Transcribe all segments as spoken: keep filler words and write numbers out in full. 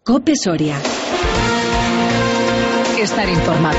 COPE Soria. Estar informado.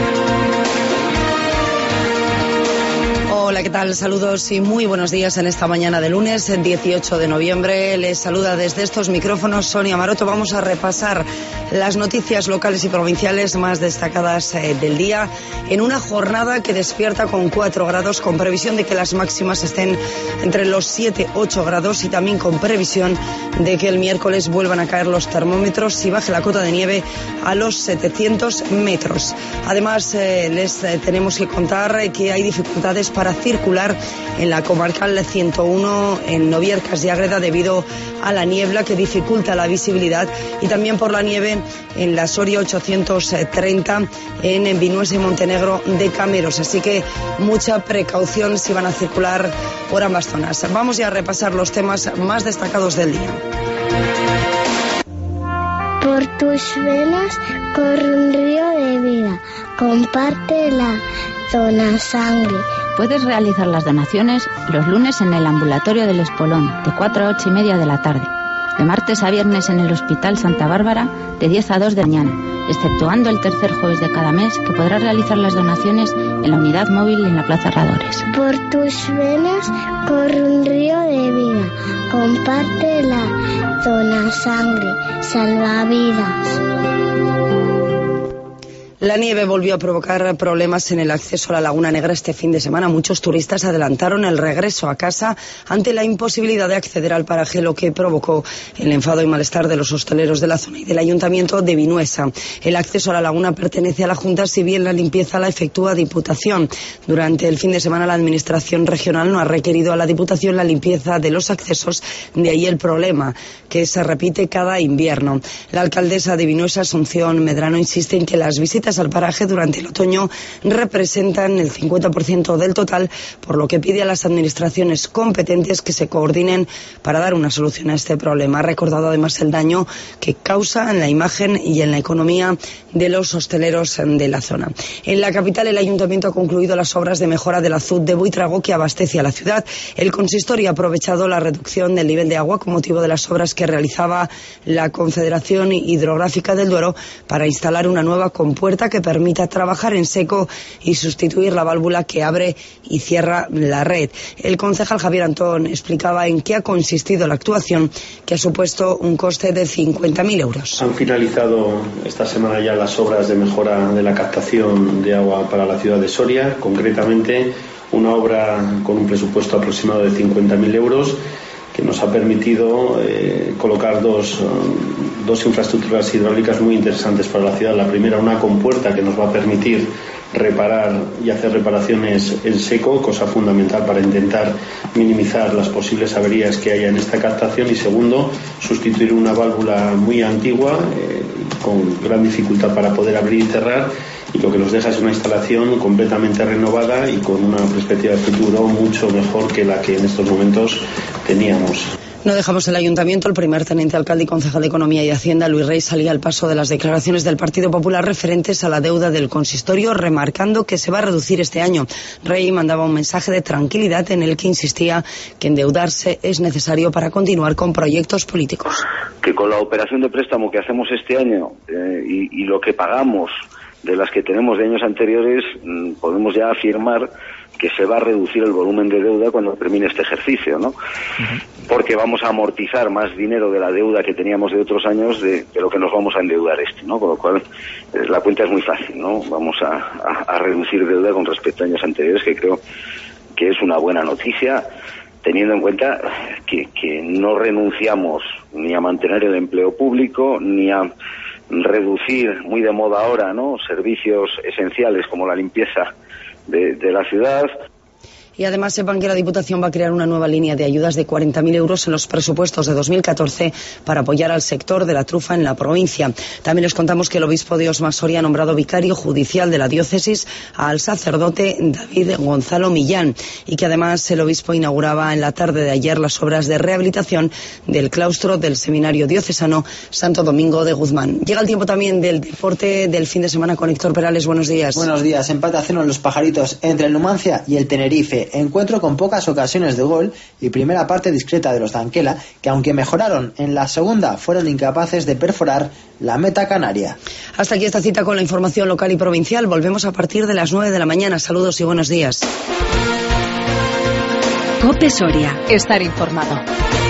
Hola, ¿qué tal? Saludos y muy buenos días en esta mañana de lunes, dieciocho de noviembre. Les saluda desde estos micrófonos Sonia Maroto. Vamos a repasar las noticias locales y provinciales más destacadas eh, del día en una jornada que despierta con cuatro grados, con previsión de que las máximas estén entre los siete y ocho grados y también con previsión de que el miércoles vuelvan a caer los termómetros y baje la cota de nieve a los setecientos metros. Además, eh, les eh, tenemos que contar eh, que hay dificultades para circular en la comarcal ciento uno en Noviercas y Ágreda debido a la niebla que dificulta la visibilidad, y también por la nieve en la Soria ochocientos treinta en Vinuesa y Montenegro de Cameros. Así que mucha precaución si van a circular por ambas zonas. Vamos ya a repasar los temas más destacados del día. Por tus venas corre un río de vida. Comparte la dona sangre. Puedes realizar las donaciones los lunes en el ambulatorio del Espolón, de cuatro a ocho y media de la tarde. De martes a viernes en el Hospital Santa Bárbara, de diez a dos de la mañana, exceptuando el tercer jueves de cada mes, que podrás realizar las donaciones en la unidad móvil en la Plaza Herradores. Por tus venas corre un río de vida. Comparte la dona sangre. Salva vidas. La nieve volvió a provocar problemas en el acceso a la Laguna Negra este fin de semana. Muchos turistas adelantaron el regreso a casa ante la imposibilidad de acceder al paraje, lo que provocó el enfado y malestar de los hosteleros de la zona y del Ayuntamiento de Vinuesa. El acceso a la laguna pertenece a la Junta, si bien la limpieza la efectúa Diputación. Durante el fin de semana la Administración regional no ha requerido a la Diputación la limpieza de los accesos, de ahí el problema, que se repite cada invierno. La alcaldesa de Vinuesa, Asunción Medrano, insiste en que las visitas al paraje durante el otoño representan el cincuenta por ciento del total, por lo que pide a las administraciones competentes que se coordinen para dar una solución a este problema. Ha recordado además el daño que causa en la imagen y en la economía de los hosteleros de la zona. En la capital, el Ayuntamiento ha concluido las obras de mejora del azud de Buitrago que abastece a la ciudad. El consistorio ha aprovechado la reducción del nivel de agua con motivo de las obras que realizaba la Confederación Hidrográfica del Duero para instalar una nueva compuerta que permita trabajar en seco y sustituir la válvula que abre y cierra la red. El concejal Javier Antón explicaba en qué ha consistido la actuación, que ha supuesto un coste de cincuenta mil euros. Han finalizado esta semana ya las obras de mejora de la captación de agua para la ciudad de Soria, concretamente una obra con un presupuesto aproximado de cincuenta mil euros que nos ha permitido eh, colocar dos, um, dos infraestructuras hidráulicas muy interesantes para la ciudad. La primera, una compuerta que nos va a permitir reparar y hacer reparaciones en seco, cosa fundamental para intentar minimizar las posibles averías que haya en esta captación, y segundo, sustituir una válvula muy antigua eh, con gran dificultad para poder abrir y cerrar, y lo que nos deja es una instalación completamente renovada y con una perspectiva de futuro mucho mejor que la que en estos momentos teníamos. No dejamos el Ayuntamiento. El primer teniente alcalde y concejal de Economía y Hacienda, Luis Rey, salía al paso de las declaraciones del Partido Popular referentes a la deuda del consistorio, remarcando que se va a reducir este año. Rey mandaba un mensaje de tranquilidad en el que insistía que endeudarse es necesario para continuar con proyectos políticos. Que con la operación de préstamo que hacemos este año eh, y, y lo que pagamos de las que tenemos de años anteriores, mmm, podemos ya afirmar que se va a reducir el volumen de deuda cuando termine este ejercicio, ¿no? Uh-huh. Porque vamos a amortizar más dinero de la deuda que teníamos de otros años de, de lo que nos vamos a endeudar este, ¿no? Con lo cual, eh, la cuenta es muy fácil, ¿no? Vamos a, a, a reducir deuda con respecto a años anteriores, que creo que es una buena noticia, teniendo en cuenta que, que no renunciamos ni a mantener el empleo público, ni a reducir, muy de moda ahora, ¿no?, servicios esenciales como la limpieza de, de la ciudad. Y además sepan que la Diputación va a crear una nueva línea de ayudas de cuarenta mil euros en los presupuestos de dos mil catorce para apoyar al sector de la trufa en la provincia. También les contamos que el obispo de Osma Soria ha nombrado vicario judicial de la diócesis al sacerdote David Gonzalo Millán, y que además el obispo inauguraba en la tarde de ayer las obras de rehabilitación del claustro del Seminario Diocesano Santo Domingo de Guzmán. Llega el tiempo también del deporte del fin de semana con Héctor Perales. Buenos días. Buenos días. Empate a cero en los Pajaritos entre el Numancia y el Tenerife. Alicante. Encuentro con pocas ocasiones de gol y primera parte discreta de los de Anquela, que aunque mejoraron en la segunda, fueron incapaces de perforar la meta canaria. Hasta aquí esta cita con la información local y provincial. Volvemos a partir de las nueve de la mañana. Saludos y buenos días. COPE Soria. Estar informado.